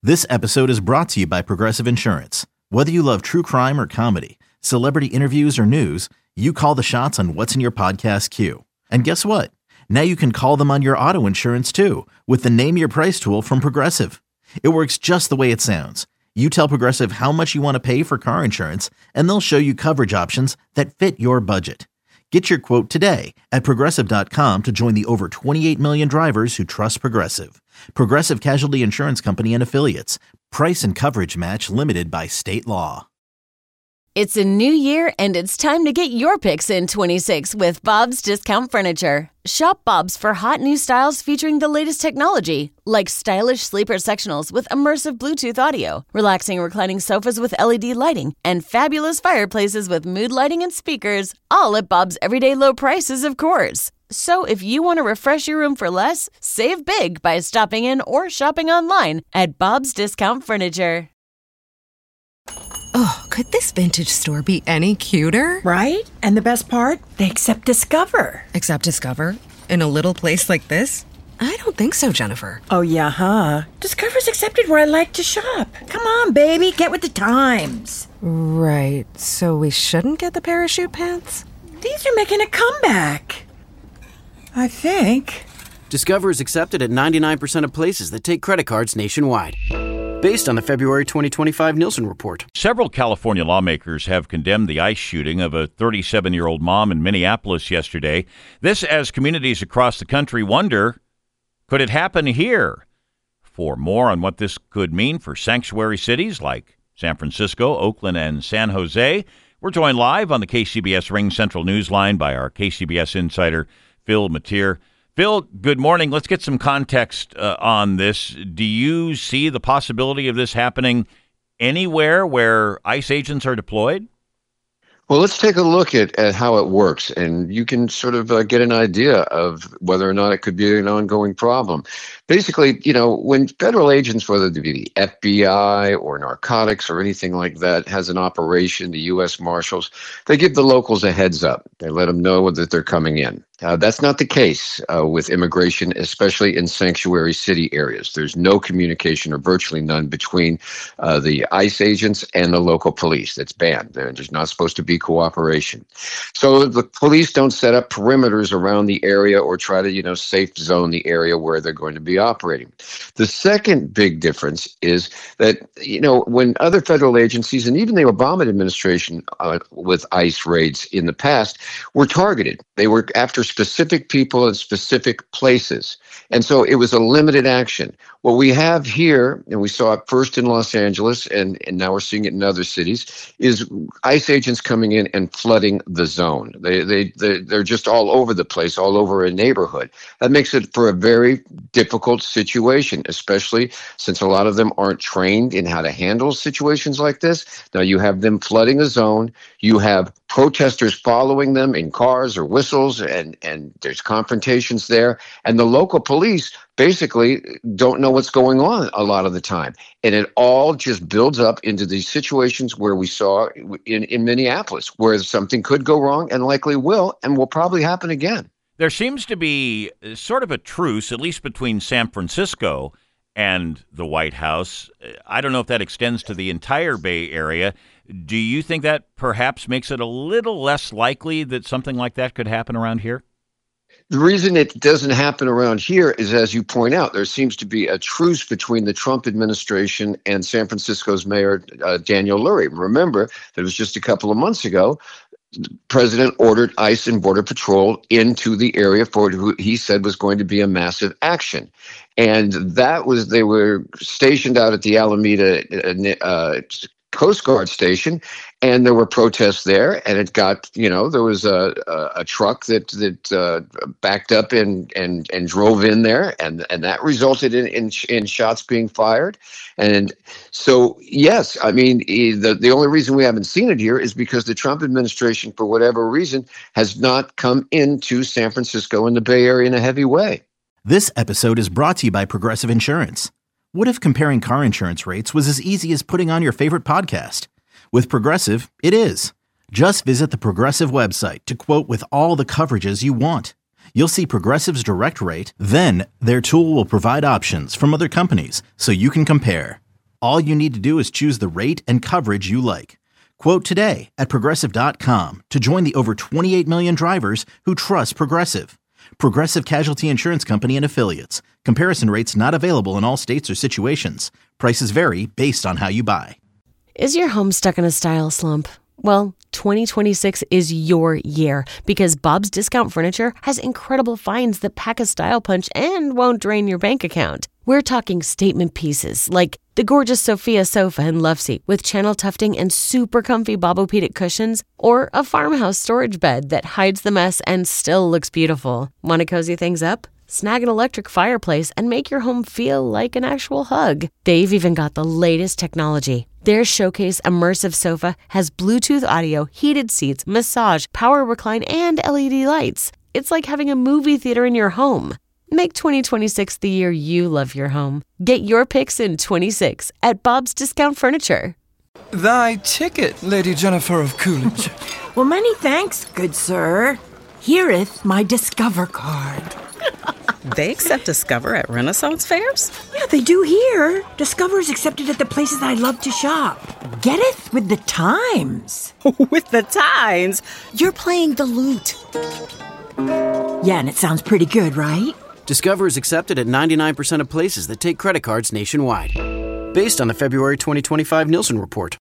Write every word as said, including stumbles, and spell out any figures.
This episode is brought to you by Progressive Insurance. Whether you love true crime or comedy, celebrity interviews or news, you call the shots on what's in your podcast queue. And guess what? Now you can call them on your auto insurance too with the Name Your Price tool from Progressive. It works just the way it sounds. You tell Progressive how much you want to pay for car insurance, and they'll show you coverage options that fit your budget. Get your quote today at Progressive dot com to join the over twenty-eight million drivers who trust Progressive. Progressive Casualty Insurance Company and Affiliates. Price and coverage match limited by state law. It's a new year, and it's time to get your picks in twenty-six with Bob's Discount Furniture. Shop Bob's for hot new styles featuring the latest technology, like stylish sleeper sectionals with immersive Bluetooth audio, relaxing reclining sofas with L E D lighting, and fabulous fireplaces with mood lighting and speakers, all at Bob's everyday low prices, of course. So if you want to refresh your room for less, save big by stopping in or shopping online at Bob's Discount Furniture. Oh, could this vintage store be any cuter? Right? And the best part? They accept Discover. Accept Discover? In a little place like this? I don't think so, Jennifer. Oh, yeah, huh? Discover's accepted where I like to shop. Come on, baby, get with the times. Right, so we shouldn't get the parachute pants? These are making a comeback. I think. Discover is accepted at ninety-nine percent of places that take credit cards nationwide. Based on the February twenty twenty-five Nielsen report. Several California lawmakers have condemned the ICE shooting of a thirty-seven-year-old mom in Minneapolis yesterday. This as communities across the country wonder, could it happen here? For more on what this could mean for sanctuary cities like San Francisco, Oakland, and San Jose, we're joined live on the K C B S Ring Central Newsline by our K C B S insider, Phil Matier. Phil, good morning. Let's get some context uh, on this. Do you see the possibility of this happening anywhere where ICE agents are deployed? Well, let's take a look at, at how it works, and you can sort of uh, get an idea of whether or not it could be an ongoing problem. Basically, you know, when federal agents, whether it be the F B I or narcotics or anything like that, has an operation, the U S Marshals, they give the locals a heads up. They let them know that they're coming in. Uh, that's not the case uh, with immigration, especially in sanctuary city areas. There's no communication or virtually none between uh, the ICE agents and the local police. That's banned. There's not supposed to be cooperation. So the police don't set up perimeters around the area or try to, you know, safe zone the area where they're going to be operating. The second big difference is that, you know, when other federal agencies and even the Obama administration uh, with ICE raids in the past were targeted, they were after specific people in specific places. And so it was a limited action. What we have here, and we saw it first in Los Angeles, and, and now we're seeing it in other cities, is ICE agents coming in and flooding the zone. They, they, they, they're just all over the place, all over a neighborhood. That makes it for a very difficult situation, especially since a lot of them aren't trained in how to handle situations like this. Now you have them flooding a zone. You have protesters following them in cars or whistles, and, and there's confrontations there. And the local police basically don't know what's going on a lot of the time. And it all just builds up into these situations where we saw in, in Minneapolis, where something could go wrong and likely will, and will probably happen again. There seems to be sort of a truce, at least between San Francisco and the White House. I don't know if that extends to the entire Bay Area. Do you think that perhaps makes it a little less likely that something like that could happen around here? The reason it doesn't happen around here is, as you point out, there seems to be a truce between the Trump administration and San Francisco's Mayor uh, Daniel Lurie. Remember, that it was just a couple of months ago, the president ordered ICE and Border Patrol into the area for what he said was going to be a massive action. And that was, they were stationed out at the Alameda uh, Coast Guard station, and there were protests there, and it got, you know, there was a a, a truck that that uh, backed up and and and drove in there, and and that resulted in, in in shots being fired. And so, yes, I mean, the the only reason we haven't seen it here is because the Trump administration, for whatever reason, has not come into San Francisco and the Bay Area in a heavy way. This episode is brought to you by Progressive Insurance. What if comparing car insurance rates was as easy as putting on your favorite podcast? With Progressive, it is. Just visit the Progressive website to quote with all the coverages you want. You'll see Progressive's direct rate, then their tool will provide options from other companies so you can compare. All you need to do is choose the rate and coverage you like. Quote today at Progressive dot com to join the over twenty-eight million drivers who trust Progressive. Progressive Casualty Insurance Company and Affiliates. Comparison rates not available in all states or situations. Prices vary based on how you buy. Is your home stuck in a style slump? Well, twenty twenty-six is your year because Bob's Discount Furniture has incredible finds that pack a style punch and won't drain your bank account. We're talking statement pieces like the gorgeous Sophia sofa and love seat with channel tufting and super comfy Bobopedic cushions, or a farmhouse storage bed that hides the mess and still looks beautiful. Want to cozy things up? Snag an electric fireplace and make your home feel like an actual hug. They've even got the latest technology. Their Showcase Immersive Sofa has Bluetooth audio, heated seats, massage, power recline, and L E D lights. It's like having a movie theater in your home. Make twenty twenty-six the year you love your home. Get your picks in twenty-six at Bob's Discount Furniture. Thy ticket, Lady Jennifer of Coolidge. Well, many thanks, good sir. Hereeth my Discover card. They accept Discover at Renaissance fairs? Yeah, they do here. Discover's accepted at the places I love to shop. Getteth with the times. With the times? You're playing the lute. Yeah, and it sounds pretty good, right? Discover is accepted at ninety-nine percent of places that take credit cards nationwide. Based on the February twenty twenty-five Nielsen report.